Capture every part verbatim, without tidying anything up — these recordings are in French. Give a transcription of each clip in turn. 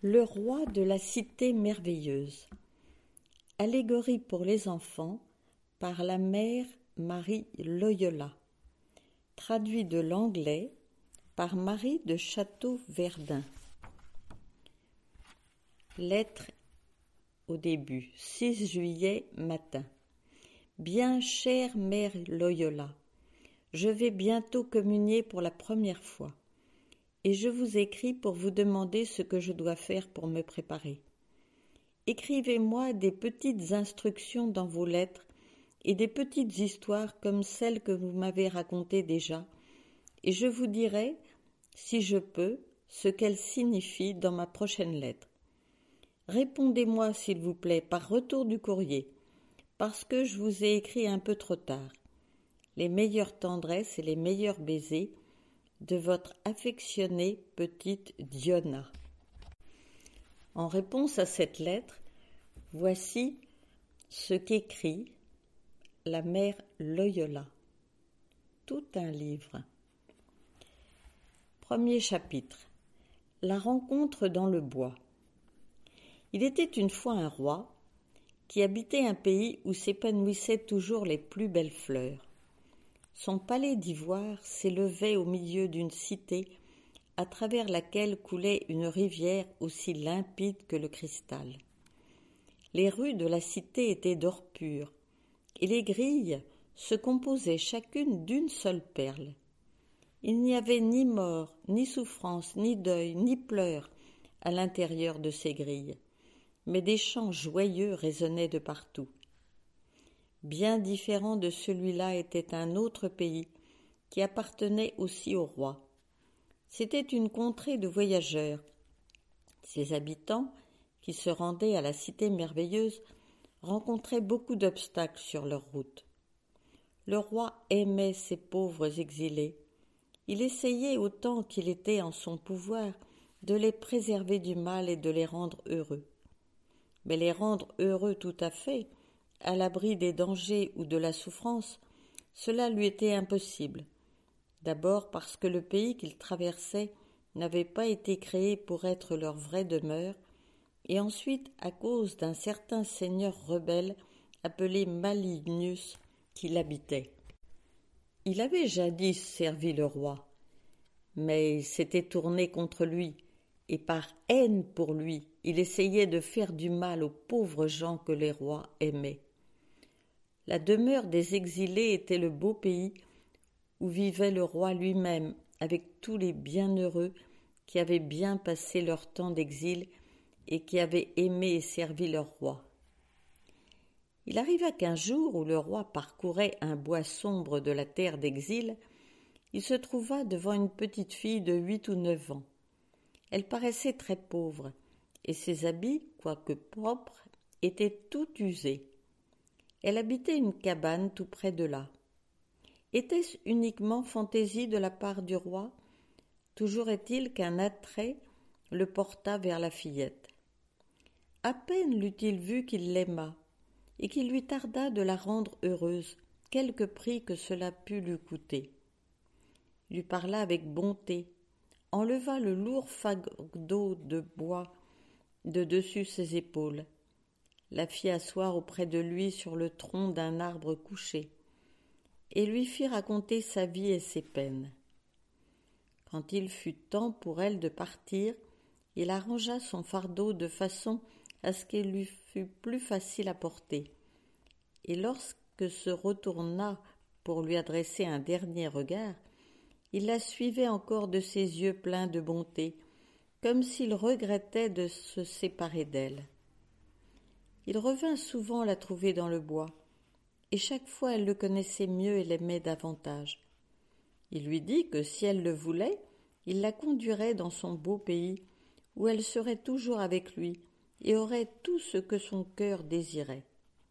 Le roi de la cité merveilleuse. Allégorie pour les enfants par la mère Marie Loyola. Traduit de l'anglais par Marie de Château-Verdun. Lettre au début, six juillet matin. Bien chère mère Loyola, je vais bientôt communier pour la première fois. Et je vous écris pour vous demander ce que je dois faire pour me préparer. Écrivez-moi des petites instructions dans vos lettres et des petites histoires comme celles que vous m'avez racontées déjà, et je vous dirai, si je peux, ce qu'elles signifient dans ma prochaine lettre. Répondez-moi, s'il vous plaît, par retour du courrier, parce que je vous ai écrit un peu trop tard. Les meilleures tendresses et les meilleurs baisers de votre affectionnée petite Diona. En réponse à cette lettre, voici ce qu'écrit la mère Loyola. Tout un livre. Premier chapitre. La rencontre dans le bois. Il était une fois un roi qui habitait un pays où s'épanouissaient toujours les plus belles fleurs. Son palais d'ivoire s'élevait au milieu d'une cité à travers laquelle coulait une rivière aussi limpide que le cristal. Les rues de la cité étaient d'or pur, et les grilles se composaient chacune d'une seule perle. Il n'y avait ni mort, ni souffrance, ni deuil, ni pleurs à l'intérieur de ces grilles, mais des chants joyeux résonnaient de partout. Bien différent de celui-là était un autre pays qui appartenait aussi au roi. C'était une contrée de voyageurs. Ses habitants, qui se rendaient à la cité merveilleuse, rencontraient beaucoup d'obstacles sur leur route. Le roi aimait ces pauvres exilés. Il essayait autant qu'il était en son pouvoir de les préserver du mal et de les rendre heureux. Mais les rendre heureux tout à fait, à l'abri des dangers ou de la souffrance, cela lui était impossible. D'abord parce que le pays qu'ils traversaient n'avait pas été créé pour être leur vraie demeure, et ensuite à cause d'un certain seigneur rebelle appelé Malignus qui l'habitait. Il avait jadis servi le roi, mais il s'était tourné contre lui, et par haine pour lui, il essayait de faire du mal aux pauvres gens que les rois aimaient. La demeure des exilés était le beau pays où vivait le roi lui-même avec tous les bienheureux qui avaient bien passé leur temps d'exil et qui avaient aimé et servi leur roi. Il arriva qu'un jour où le roi parcourait un bois sombre de la terre d'exil, il se trouva devant une petite fille de huit ou neuf ans. Elle paraissait très pauvre, et ses habits, quoique propres, étaient tout usés. Elle habitait une cabane tout près de là. Était-ce uniquement fantaisie de la part du roi ? Toujours est-il qu'un attrait le porta vers la fillette. À peine l'eut-il vue qu'il l'aima, et qu'il lui tarda de la rendre heureuse, quelque prix que cela pût lui coûter. Il lui parla avec bonté, enleva le lourd fardeau de bois de dessus ses épaules, la fit asseoir auprès de lui sur le tronc d'un arbre couché, et lui fit raconter sa vie et ses peines. Quand il fut temps pour elle de partir, il arrangea son fardeau de façon à ce qu'il lui fût plus facile à porter, et lorsque se retourna pour lui adresser un dernier regard, il la suivait encore de ses yeux pleins de bonté, comme s'il regrettait de se séparer d'elle. Il revint souvent la trouver dans le bois, et chaque fois elle le connaissait mieux et l'aimait davantage. Il lui dit que si elle le voulait, il la conduirait dans son beau pays, où elle serait toujours avec lui et aurait tout ce que son cœur désirait.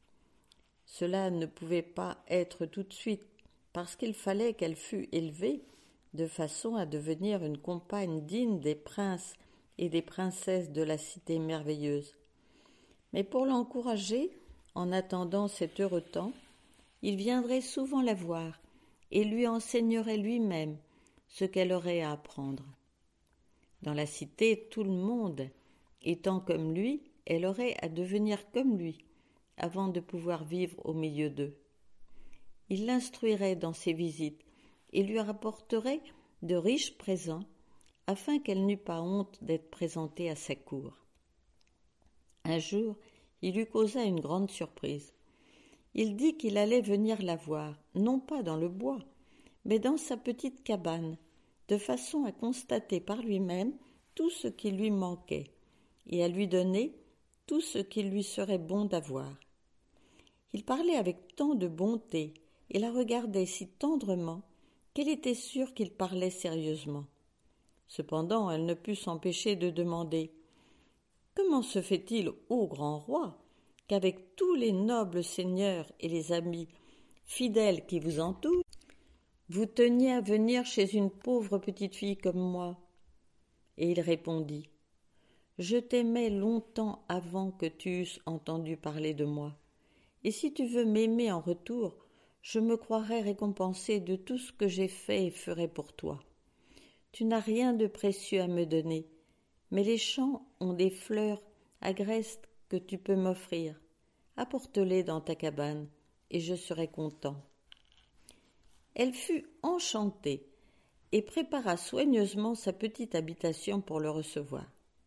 Cela ne pouvait pas être tout de suite, parce qu'il fallait qu'elle fût élevée de façon à devenir une compagne digne des princes et des princesses de la cité merveilleuse. Mais pour l'encourager, en attendant cet heureux temps, il viendrait souvent la voir et lui enseignerait lui-même ce qu'elle aurait à apprendre. Dans la cité, tout le monde Étant comme lui, elle aurait à devenir comme lui, avant de pouvoir vivre au milieu d'eux. Il l'instruirait dans ses visites et lui rapporterait de riches présents, afin qu'elle n'eût pas honte d'être présentée à sa cour. Un jour, il lui causa une grande surprise. Il dit qu'il allait venir la voir, non pas dans le bois, mais dans sa petite cabane, de façon à constater par lui-même tout ce qui lui manquait et à lui donner tout ce qu'il lui serait bon d'avoir. Il parlait avec tant de bonté et la regardait si tendrement qu'elle était sûre qu'il parlait sérieusement. Cependant, elle ne put s'empêcher de demander « Comment se fait-il, ô grand roi, qu'avec tous les nobles seigneurs et les amis fidèles qui vous entourent, vous teniez à venir chez une pauvre petite fille comme moi ?» Et il répondit « Je t'aimais longtemps avant que tu eusses entendu parler de moi, et si tu veux m'aimer en retour, je me croirai récompensé de tout ce que j'ai fait et ferai pour toi. Tu n'as rien de précieux à me donner, mais les champs ont des fleurs agrestes que tu peux m'offrir. Apporte-les dans ta cabane, et je serai content. » Elle fut enchantée et prépara soigneusement sa petite habitation pour le recevoir.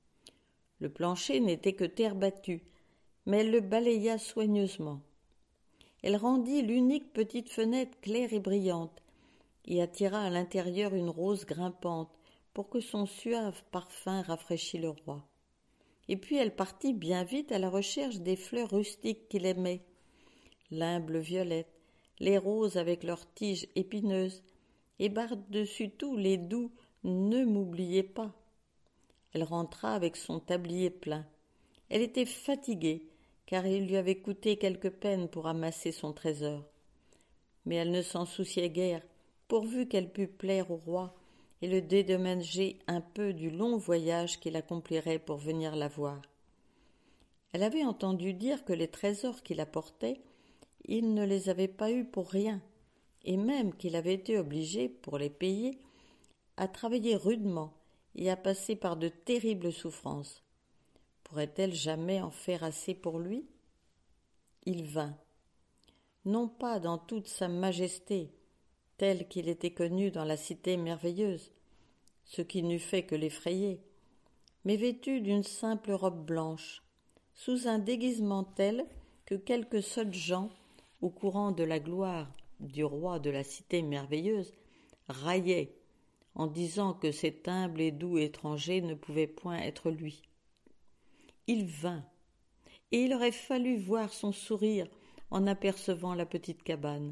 Le plancher n'était que terre battue, mais elle le balaya soigneusement. Elle rendit l'unique petite fenêtre claire et brillante, et attira à l'intérieur une rose grimpante pour que son suave parfum rafraîchît le roi. Et puis elle partit bien vite à la recherche des fleurs rustiques qu'il aimait, l'humble violette, les roses avec leurs tiges épineuses, et par-dessus tout les doux « Ne m'oubliez pas ». Elle rentra avec son tablier plein. Elle était fatiguée, car il lui avait coûté quelque peine pour amasser son trésor. Mais elle ne s'en souciait guère, pourvu qu'elle pût plaire au roi et le dédommager un peu du long voyage qu'il accomplirait pour venir la voir. Elle avait entendu dire que les trésors qu'il apportait, il ne les avait pas eus pour rien, et même qu'il avait été obligé, pour les payer, à travailler rudement et à passer par de terribles souffrances. Pourrait-elle jamais en faire assez pour lui ? Il vint, non pas dans toute sa majesté, tel qu'il était connu dans la cité merveilleuse, ce qui n'eût fait que l'effrayer, mais vêtu d'une simple robe blanche, sous un déguisement tel que quelques sottes gens, au courant de la gloire du roi de la cité merveilleuse, raillaient en disant que cet humble et doux étranger ne pouvait point être lui. Il vint, et il aurait fallu voir son sourire en apercevant la petite cabane.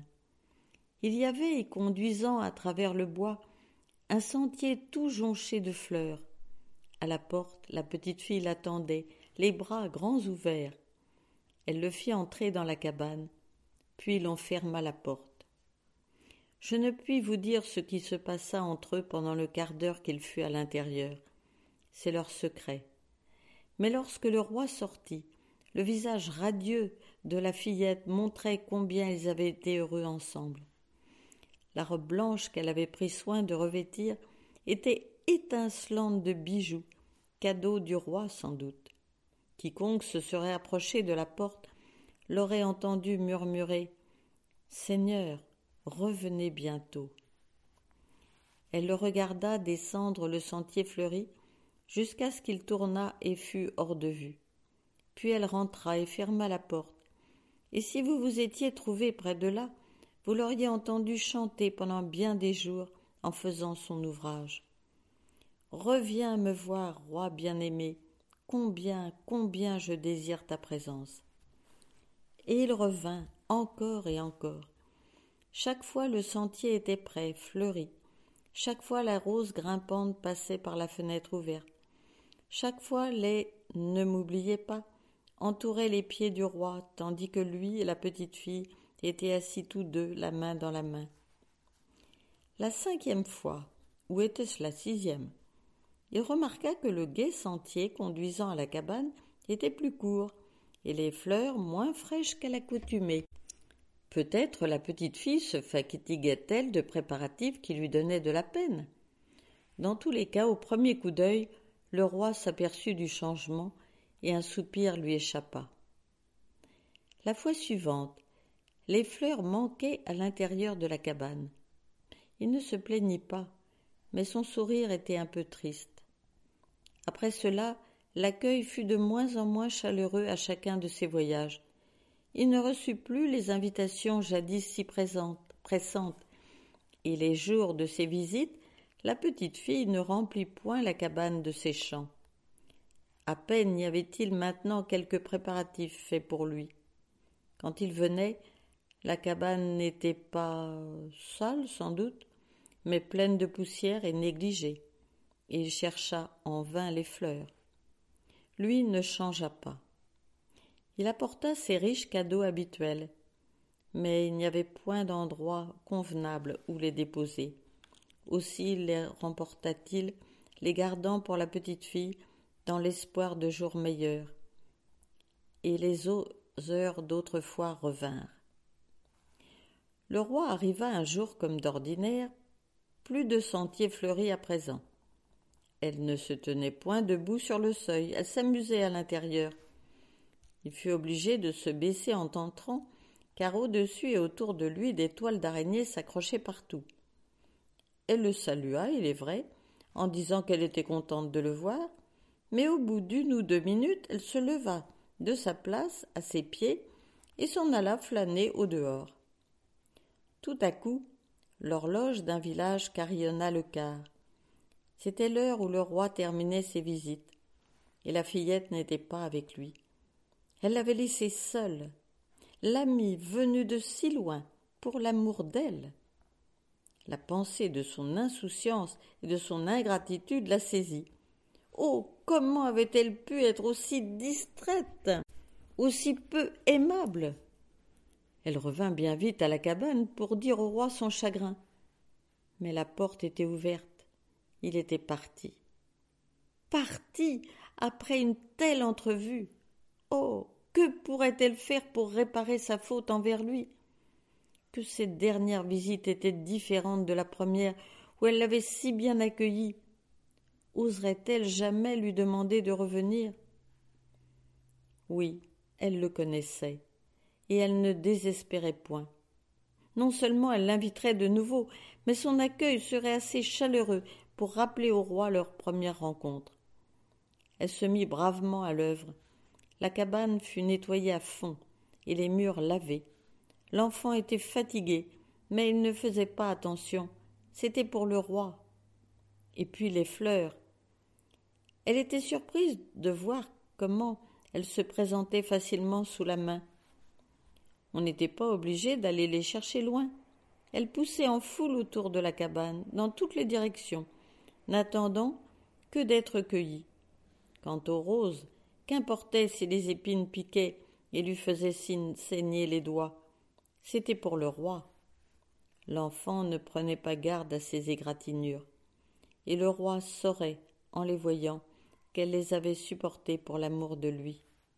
Il y avait, conduisant à travers le bois, un sentier tout jonché de fleurs. À la porte, la petite fille l'attendait, les bras grands ouverts. Elle le fit entrer dans la cabane, puis l'on ferma la porte. Je ne puis vous dire ce qui se passa entre eux pendant le quart d'heure qu'il fut à l'intérieur. C'est leur secret. Mais lorsque le roi sortit, le visage radieux de la fillette montrait combien ils avaient été heureux ensemble. La robe blanche qu'elle avait pris soin de revêtir était étincelante de bijoux, cadeau du roi sans doute. Quiconque se serait approché de la porte l'aurait entendu murmurer « Seigneur, revenez bientôt ». Elle le regarda descendre le sentier fleuri jusqu'à ce qu'il tournât et fût hors de vue. Puis elle rentra et ferma la porte. Et si vous vous étiez trouvé près de là, vous l'auriez entendu chanter pendant bien des jours en faisant son ouvrage. « Reviens me voir, roi bien-aimé, combien, combien je désire ta présence. » Et il revint encore et encore. Chaque fois le sentier était prêt, fleuri. Chaque fois la rose grimpante passait par la fenêtre ouverte. Chaque fois les « ne m'oubliez pas » entouraient les pieds du roi, tandis que lui et la petite fille étaient assis tous deux, la main dans la main. La cinquième fois, ou était-ce la sixième, il remarqua que le gai sentier conduisant à la cabane était plus court, et les fleurs moins fraîches qu'à l'accoutumée. Peut-être la petite fille se fatiguait-elle de préparatifs qui lui donnaient de la peine. Dans tous les cas, au premier coup d'œil, le roi s'aperçut du changement et un soupir lui échappa. La fois suivante, les fleurs manquaient à l'intérieur de la cabane. Il ne se plaignit pas, mais son sourire était un peu triste. Après cela, l'accueil fut de moins en moins chaleureux à chacun de ses voyages. Il ne reçut plus les invitations jadis si présentes, pressantes, et les jours de ses visites, la petite fille ne remplit point la cabane de ses chants. À peine y avait-il maintenant quelques préparatifs faits pour lui. Quand il venait, la cabane n'était pas sale sans doute, mais pleine de poussière et négligée, et il chercha en vain les fleurs. Lui ne changea pas. Il apporta ses riches cadeaux habituels, mais il n'y avait point d'endroit convenable où les déposer. Aussi les remporta-t-il, les gardant pour la petite fille dans l'espoir de jours meilleurs. Et les heures d'autrefois revinrent. Le roi arriva un jour comme d'ordinaire, plus de sentiers fleuris à présent. Elle ne se tenait point debout sur le seuil, elle s'amusait à l'intérieur. Il fut obligé de se baisser en entrant, car au-dessus et autour de lui des toiles d'araignée s'accrochaient partout. Elle le salua, il est vrai, en disant qu'elle était contente de le voir, mais au bout d'une ou deux minutes, elle se leva de sa place à ses pieds et s'en alla flâner au dehors. Tout à coup, l'horloge d'un village carillonna le quart. C'était l'heure où le roi terminait ses visites, et la fillette n'était pas avec lui. Elle l'avait laissé seule, l'amie venue de si loin, pour l'amour d'elle. La pensée de son insouciance et de son ingratitude la saisit. Oh, comment avait-elle pu être aussi distraite, aussi peu aimable? Elle revint bien vite à la cabane pour dire au roi son chagrin. Mais la porte était ouverte. Il était parti. Parti après une telle entrevue. Oh, que pourrait-elle faire pour réparer sa faute envers lui? Que cette dernière visite était différente de la première où elle l'avait si bien accueillie. Oserait-elle jamais lui demander de revenir? Oui, elle le connaissait, et elle ne désespérait point. Non seulement elle l'inviterait de nouveau, mais son accueil serait assez chaleureux pour rappeler au roi leur première rencontre. Elle se mit bravement à l'œuvre. La cabane fut nettoyée à fond et les murs lavés. L'enfant était fatigué, mais il ne faisait pas attention. C'était pour le roi. Et puis les fleurs. Elle était surprise de voir comment elles se présentaient facilement sous la main. On n'était pas obligé d'aller les chercher loin. Elles poussaient en foule autour de la cabane, dans toutes les directions, n'attendant que d'être cueillies. Quant aux roses, qu'importait si les épines piquaient et lui faisaient saigner les doigts? C'était pour le roi. L'enfant ne prenait pas garde à ses égratignures, et le roi saurait, en les voyant, qu'elle les avait supportées pour l'amour de lui.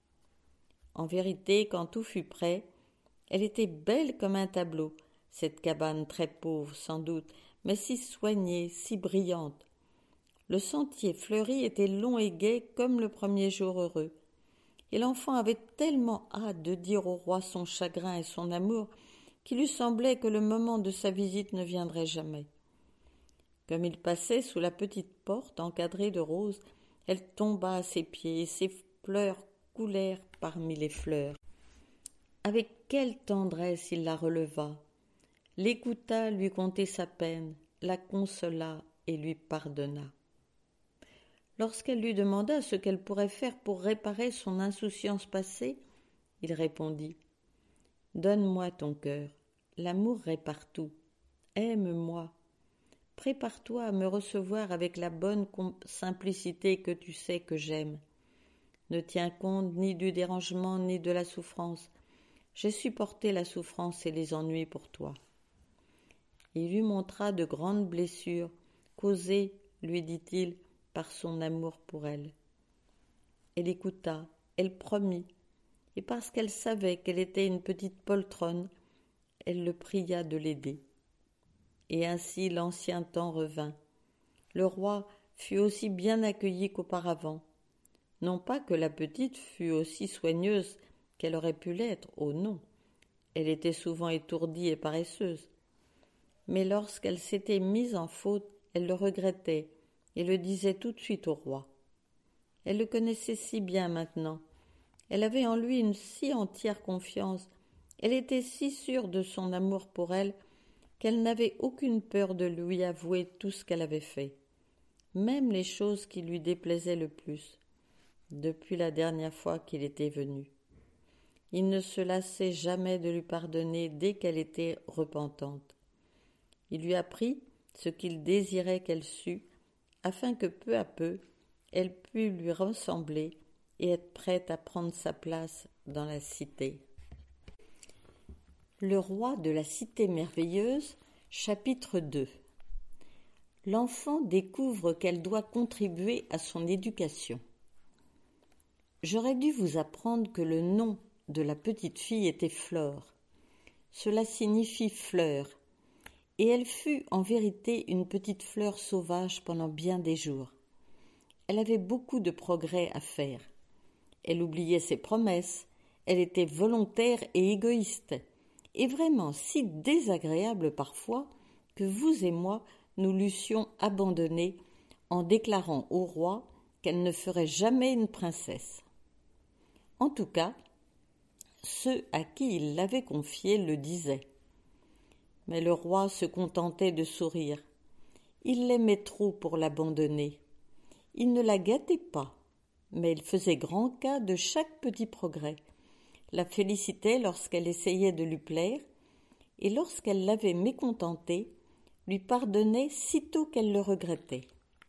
En vérité, quand tout fut prêt, elle était belle comme un tableau, cette cabane très pauvre sans doute, mais si soignée, si brillante. Le sentier fleuri était long et gai comme le premier jour heureux, et l'enfant avait tellement hâte de dire au roi son chagrin et son amour qu'il lui semblait que le moment de sa visite ne viendrait jamais. Comme il passait sous la petite porte encadrée de roses, elle tomba à ses pieds et ses pleurs coulèrent parmi les fleurs. Avec quelle tendresse il la releva, l'écouta lui conter sa peine, la consola et lui pardonna. Lorsqu'elle lui demanda ce qu'elle pourrait faire pour réparer son insouciance passée, il répondit « Donne-moi ton cœur, l'amour répare tout. Aime-moi. Prépare-toi à me recevoir avec la bonne simplicité que tu sais que j'aime. Ne tiens compte ni du dérangement ni de la souffrance. J'ai supporté la souffrance et les ennuis pour toi. » Il lui montra de grandes blessures, causées, lui dit-il, par son amour pour elle. Elle écouta, elle promit, et parce qu'elle savait qu'elle était une petite poltronne, elle le pria de l'aider. Et ainsi l'ancien temps revint. Le roi fut aussi bien accueilli qu'auparavant. Non pas que la petite fût aussi soigneuse qu'elle aurait pu l'être, oh non, elle était souvent étourdie et paresseuse. Mais lorsqu'elle s'était mise en faute, elle le regrettait et le disait tout de suite au roi. Elle le connaissait si bien maintenant, elle avait en lui une si entière confiance, elle était si sûre de son amour pour elle, qu'elle n'avait aucune peur de lui avouer tout ce qu'elle avait fait, même les choses qui lui déplaisaient le plus, depuis la dernière fois qu'il était venu. Il ne se lassait jamais de lui pardonner dès qu'elle était repentante. Il lui apprit ce qu'il désirait qu'elle sût, afin que peu à peu, elle pût lui ressembler et être prête à prendre sa place dans la cité. Le roi de la cité merveilleuse, chapitre deux. L'enfant découvre qu'elle doit contribuer à son éducation. J'aurais dû vous apprendre que le nom de la petite fille était Flore. Cela signifie fleur, et elle fut en vérité une petite fleur sauvage pendant bien des jours. Elle avait beaucoup de progrès à faire. Elle oubliait ses promesses, elle était volontaire et égoïste, et vraiment si désagréable parfois que vous et moi nous l'eussions abandonnée en déclarant au roi qu'elle ne ferait jamais une princesse. En tout cas, ceux à qui il l'avait confiée le disaient. Mais le roi se contentait de sourire. Il l'aimait trop pour l'abandonner. Il ne la gâtait pas, mais il faisait grand cas de chaque petit progrès, la félicitait lorsqu'elle essayait de lui plaire, et lorsqu'elle l'avait mécontentée, lui pardonnait sitôt qu'elle le regrettait.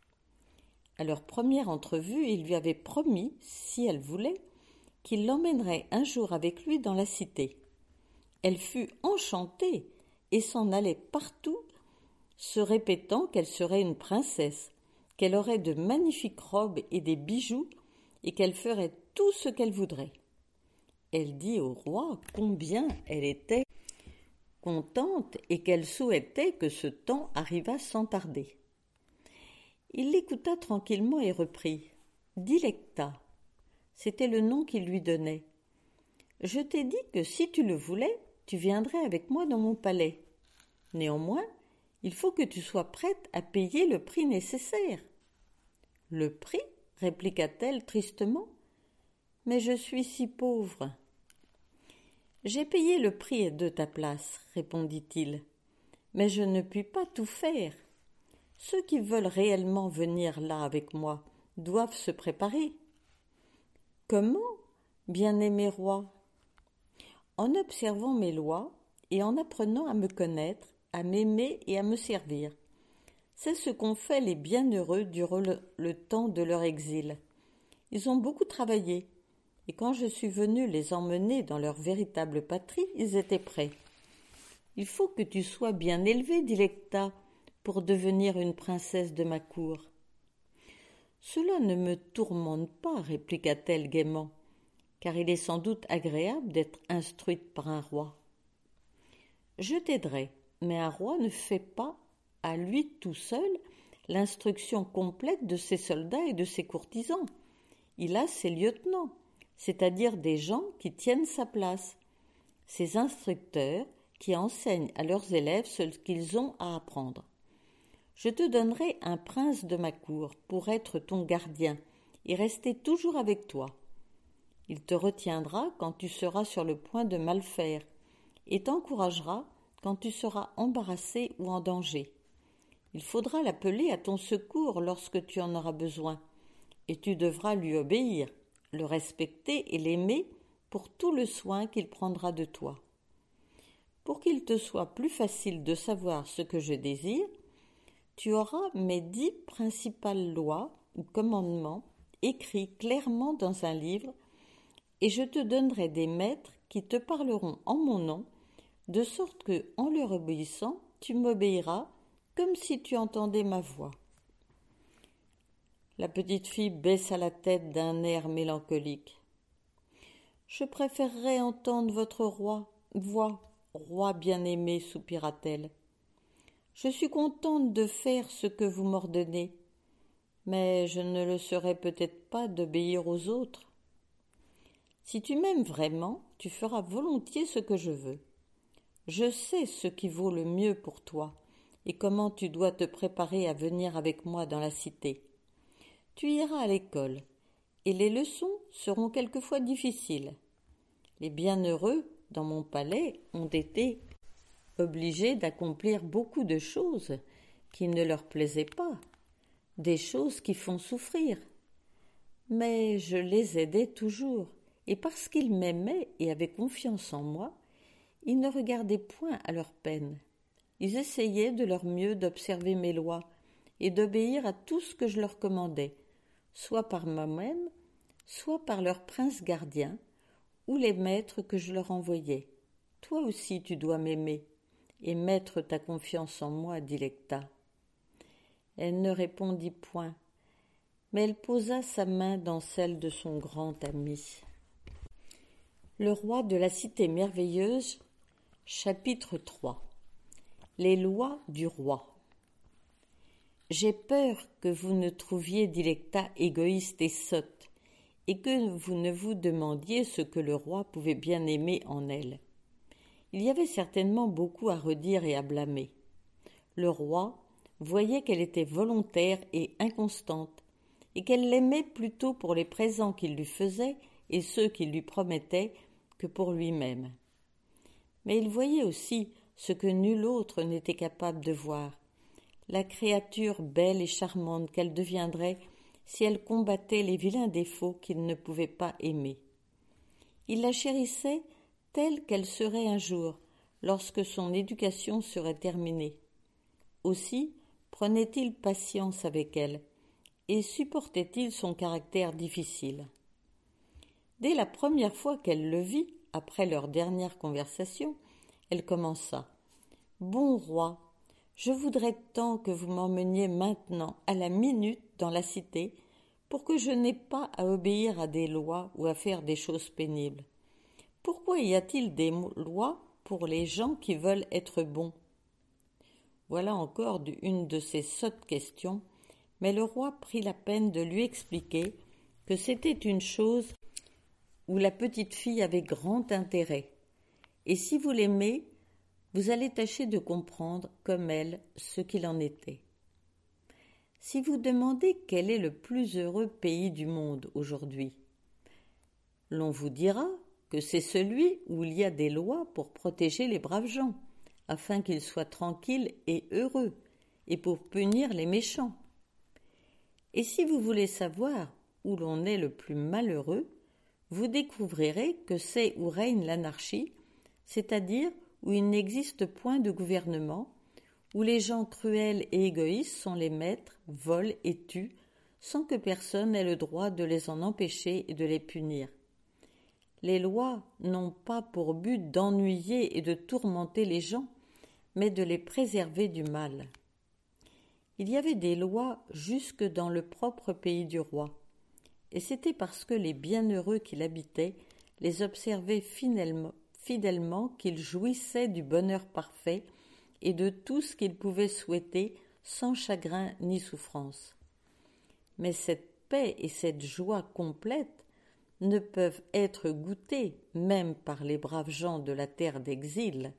À leur première entrevue, il lui avait promis, si elle voulait, qu'il l'emmènerait un jour avec lui dans la cité. Elle fut enchantée et s'en allait partout, se répétant qu'elle serait une princesse, qu'elle aurait de magnifiques robes et des bijoux, et qu'elle ferait tout ce qu'elle voudrait. Elle dit au roi combien elle était contente et qu'elle souhaitait que ce temps arrivât sans tarder. Il l'écouta tranquillement et reprit. « Dilecta », c'était le nom qu'il lui donnait. « Je t'ai dit que si tu le voulais, tu viendrais avec moi dans mon palais. Néanmoins, il faut que tu sois prête à payer le prix nécessaire. »« Le prix ?» répliqua-t-elle tristement. « Mais je suis si pauvre. »« J'ai payé le prix de ta place, répondit-il, mais je ne puis pas tout faire. Ceux qui veulent réellement venir là avec moi doivent se préparer. »« Comment, bien-aimé roi ? » ?»« En observant mes lois et en apprenant à me connaître, à m'aimer et à me servir. C'est ce qu'ont fait les bienheureux durant le, le temps de leur exil. Ils ont beaucoup travaillé, et quand je suis venue les emmener dans leur véritable patrie, ils étaient prêts. Il faut que tu sois bien élevée, Dilecta, pour devenir une princesse de ma cour. Cela ne me tourmente pas, répliqua-t-elle gaiement, car il est sans doute agréable d'être instruite par un roi. Je t'aiderai, mais un roi ne fait pas, à lui tout seul, l'instruction complète de ses soldats et de ses courtisans. Il a ses lieutenants, c'est-à-dire des gens qui tiennent sa place, ses instructeurs qui enseignent à leurs élèves ce qu'ils ont à apprendre. Je te donnerai un prince de ma cour pour être ton gardien et rester toujours avec toi. Il te retiendra quand tu seras sur le point de mal faire et t'encouragera quand tu seras embarrassé ou en danger. Il faudra l'appeler à ton secours lorsque tu en auras besoin, et tu devras lui obéir, le respecter et l'aimer pour tout le soin qu'il prendra de toi. Pour qu'il te soit plus facile de savoir ce que je désire, tu auras mes dix principales lois ou commandements écrits clairement dans un livre, et je te donnerai des maîtres qui te parleront en mon nom, de sorte que, en leur obéissant, tu m'obéiras comme si tu entendais ma voix. La petite fille baissa la tête d'un air mélancolique. « Je préférerais entendre votre roi, voix, roi bien-aimé, soupira-t-elle. Je suis contente de faire ce que vous m'ordonnez, Mais je ne le serai peut-être pas d'obéir aux autres. Si tu m'aimes vraiment, tu feras volontiers ce que je veux. Je sais ce qui vaut le mieux pour toi et comment tu dois te préparer à venir avec moi dans la cité. Tu iras à l'école, et les leçons seront quelquefois difficiles. Les bienheureux dans mon palais ont été obligés d'accomplir beaucoup de choses qui ne leur plaisaient pas, des choses qui font souffrir. Mais je les aidais toujours, et parce qu'ils m'aimaient et avaient confiance en moi, ils ne regardaient point à leur peine. Ils essayaient de leur mieux d'observer mes lois et d'obéir à tout ce que je leur commandais, soit par moi-même, soit par leurs princes gardiens ou les maîtres que je leur envoyais. Toi aussi tu dois m'aimer et mettre ta confiance en moi, dit Lecta. Elle ne répondit point, mais elle posa sa main dans celle de son grand ami. Le roi de la cité merveilleuse, chapitre trois. Les lois du roi. J'ai peur que vous ne trouviez Dilecta égoïste et sotte, et que vous ne vous demandiez ce que le roi pouvait bien aimer en elle. Il y avait certainement beaucoup à redire et à blâmer. Le roi voyait qu'elle était volontaire et inconstante, et qu'elle l'aimait plutôt pour les présents qu'il lui faisait et ceux qu'il lui promettait que pour lui-même. Mais il voyait aussi ce que nul autre n'était capable de voir, la créature belle et charmante qu'elle deviendrait si elle combattait les vilains défauts qu'il ne pouvait pas aimer. Il la chérissait telle qu'elle serait un jour, lorsque son éducation serait terminée. Aussi prenait-il patience avec elle et supportait-il son caractère difficile. Dès la première fois qu'elle le vit, après leur dernière conversation, elle commença. « Bon roi, je voudrais tant que vous m'emmeniez maintenant à la minute dans la cité pour que je n'aie pas à obéir à des lois ou à faire des choses pénibles. Pourquoi y a-t-il des lois pour les gens qui veulent être bons ?» Voilà encore une de ces sottes questions, mais le roi prit la peine de lui expliquer que c'était une chose où la petite fille avait grand intérêt. Et si vous l'aimez, vous allez tâcher de comprendre, comme elle, ce qu'il en était. Si vous demandez quel est le plus heureux pays du monde aujourd'hui, l'on vous dira que c'est celui où il y a des lois pour protéger les braves gens, afin qu'ils soient tranquilles et heureux, et pour punir les méchants. Et si vous voulez savoir où l'on est le plus malheureux, vous découvrirez que c'est où règne l'anarchie, c'est-à-dire où il n'existe point de gouvernement, où les gens cruels et égoïstes sont les maîtres, volent et tuent, sans que personne ait le droit de les en empêcher et de les punir. Les lois n'ont pas pour but d'ennuyer et de tourmenter les gens, mais de les préserver du mal. Il y avait des lois jusque dans le propre pays du roi, et c'était parce que les bienheureux qui l'habitaient les observaient fidèlement, fidèlement qu'ils jouissaient du bonheur parfait et de tout ce qu'ils pouvaient souhaiter sans chagrin ni souffrance. Mais cette paix et cette joie complète ne peuvent être goûtées même par les braves gens de la terre d'exil.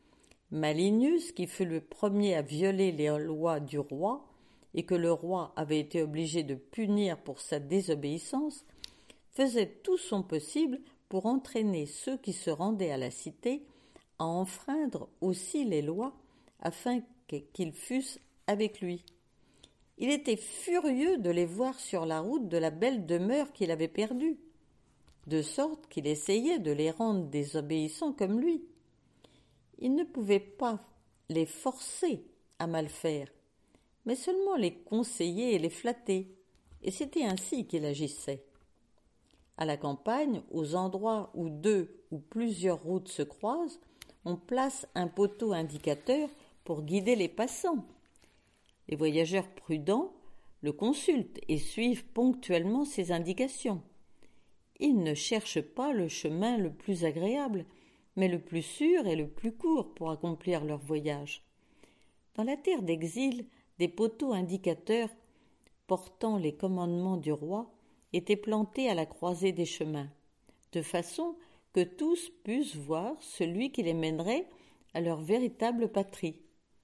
Malinius, qui fut le premier à violer les lois du roi et que le roi avait été obligé de punir pour sa désobéissance, faisait tout son possible pour entraîner ceux qui se rendaient à la cité à enfreindre aussi les lois afin qu'ils fussent avec lui. Il était furieux de les voir sur la route de la belle demeure qu'il avait perdue, de sorte qu'il essayait de les rendre désobéissants comme lui. Il ne pouvait pas les forcer à mal faire, mais seulement les conseiller et les flatter, et c'était ainsi qu'il agissait. À la campagne, aux endroits où deux ou plusieurs routes se croisent, on place un poteau indicateur pour guider les passants. Les voyageurs prudents le consultent et suivent ponctuellement ses indications. Ils ne cherchent pas le chemin le plus agréable, mais le plus sûr et le plus court pour accomplir leur voyage. Dans la terre d'exil, des poteaux indicateurs portant les commandements du roi étaient plantés à la croisée des chemins, de façon que tous pussent voir celui qui les mènerait à leur véritable patrie.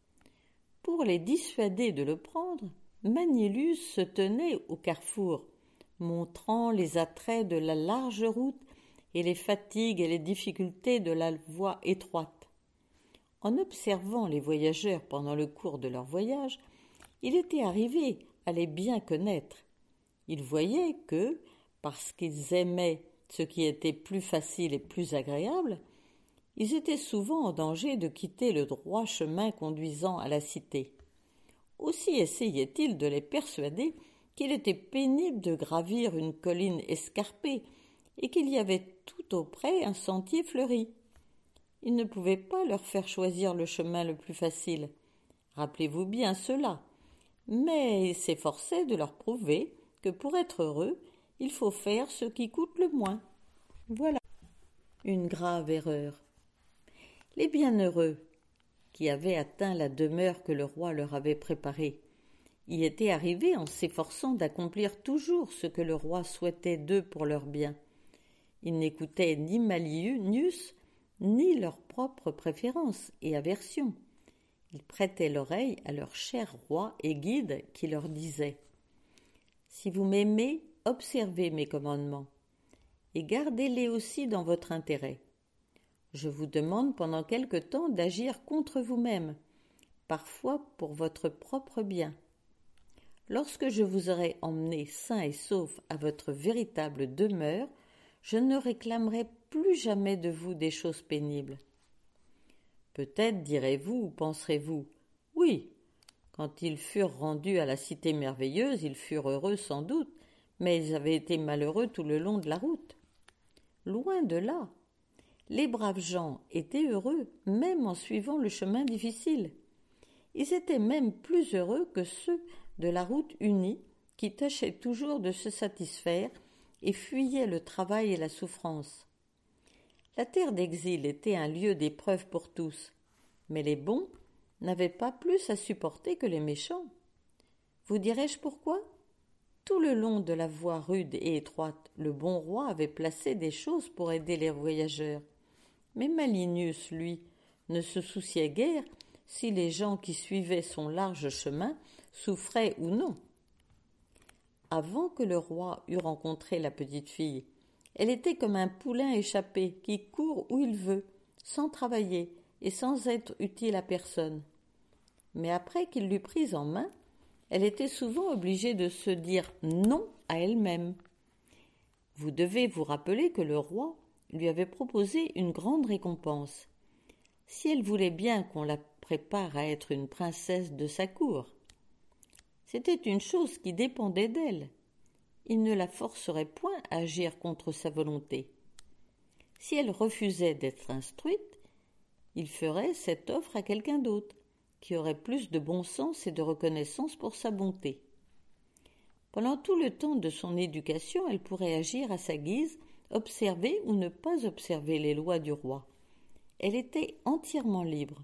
Pour les dissuader de le prendre, Manielus se tenait au carrefour, montrant les attraits de la large route et les fatigues et les difficultés de la voie étroite. En observant les voyageurs pendant le cours de leur voyage, il était arrivé à les bien connaître. Il voyait que, parce qu'ils aimaient ce qui était plus facile et plus agréable, ils étaient souvent en danger de quitter le droit chemin conduisant à la cité. Aussi essayait-il de les persuader qu'il était pénible de gravir une colline escarpée et qu'il y avait tout auprès un sentier fleuri. Il ne pouvait pas leur faire choisir le chemin le plus facile. Rappelez-vous bien cela. Mais il s'efforçait de leur prouver que pour être heureux, il faut faire ce qui coûte le moins. Voilà une grave erreur. Les bienheureux, qui avaient atteint la demeure que le roi leur avait préparée, y étaient arrivés en s'efforçant d'accomplir toujours ce que le roi souhaitait d'eux pour leur bien. Ils n'écoutaient ni Manielus, ni leurs propres préférences et aversions. Ils prêtaient l'oreille à leur cher roi et guide qui leur disait « Si vous m'aimez, observez mes commandements, et gardez-les aussi dans votre intérêt. Je vous demande pendant quelque temps d'agir contre vous-même, parfois pour votre propre bien. Lorsque je vous aurai emmené sain et sauf à votre véritable demeure, je ne réclamerai plus jamais de vous des choses pénibles. Peut-être direz-vous ou penserez-vous, oui, quand ils furent rendus à la cité merveilleuse, ils furent heureux sans doute, mais ils avaient été malheureux tout le long de la route. Loin de là, les braves gens étaient heureux même en suivant le chemin difficile. Ils étaient même plus heureux que ceux de la route unie qui tâchaient toujours de se satisfaire et fuyaient le travail et la souffrance. La terre d'exil était un lieu d'épreuve pour tous, mais les bons n'avaient pas plus à supporter que les méchants. Vous dirai-je pourquoi ? Tout le long de la voie rude et étroite, le bon roi avait placé des choses pour aider les voyageurs. Mais Manielus, lui, ne se souciait guère si les gens qui suivaient son large chemin souffraient ou non. Avant que le roi eût rencontré la petite fille, elle était comme un poulain échappé qui court où il veut, sans travailler et sans être utile à personne. Mais après qu'il l'eut prise en main, elle était souvent obligée de se dire non à elle-même. Vous devez vous rappeler que le roi lui avait proposé une grande récompense, si elle voulait bien qu'on la prépare à être une princesse de sa cour. C'était une chose qui dépendait d'elle. Il ne la forcerait point à agir contre sa volonté. Si elle refusait d'être instruite, il ferait cette offre à quelqu'un d'autre, qui aurait plus de bon sens et de reconnaissance pour sa bonté. Pendant tout le temps de son éducation, elle pourrait agir à sa guise, observer ou ne pas observer les lois du roi. Elle était entièrement libre.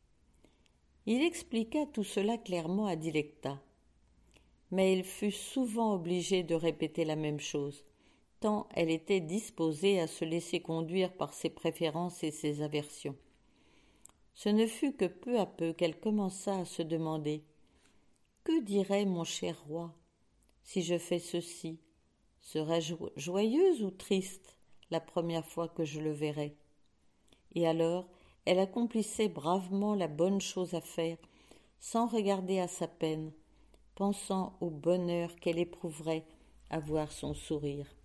Il expliqua tout cela clairement à Dilecta, mais il fut souvent obligé de répéter la même chose, tant elle était disposée à se laisser conduire par ses préférences et ses aversions. Ce ne fut que peu à peu qu'elle commença à se demander « Que dirait mon cher roi si je fais ceci ? Serais-je joyeuse ou triste la première fois que je le verrai ?» Et alors, elle accomplissait bravement la bonne chose à faire, sans regarder à sa peine, pensant au bonheur qu'elle éprouverait à voir son sourire.